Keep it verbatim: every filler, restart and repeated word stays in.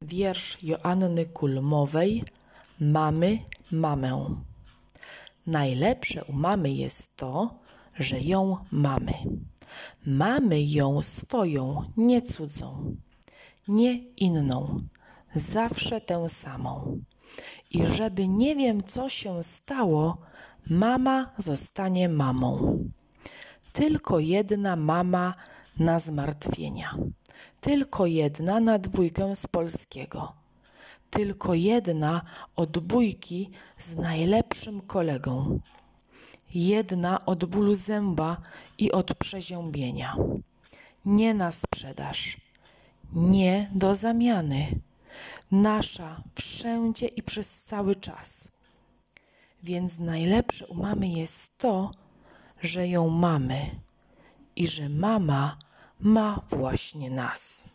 Wiersz Joanny Kulmowej Mamy mamę. Najlepsze u mamy jest to, że ją mamy. Mamy ją swoją, nie cudzą, nie inną, zawsze tę samą. I żeby nie wiem co się stało, mama zostanie mamą. Tylko jedna mama na zmartwienia. Tylko jedna na dwójkę z polskiego. Tylko jedna od bójki z najlepszym kolegą. Jedna od bólu zęba i od przeziębienia. Nie na sprzedaż. Nie do zamiany. Nasza wszędzie i przez cały czas. Więc najlepsze u mamy jest to, że ją mamy i że mama ma właśnie nas.